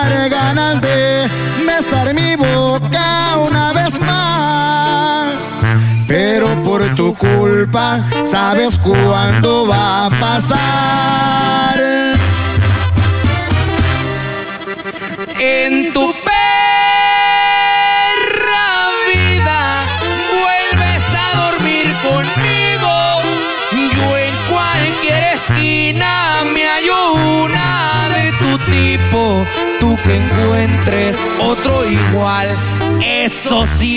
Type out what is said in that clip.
dar ganas de besar mi boca una vez más. Pero por tu culpa, ¿sabes cuándo va a pasar? En tu perra vida vuelves a dormir conmigo. Yo en cualquier esquina me hallo una de tu tipo. Tú que encuentres otro igual, eso sí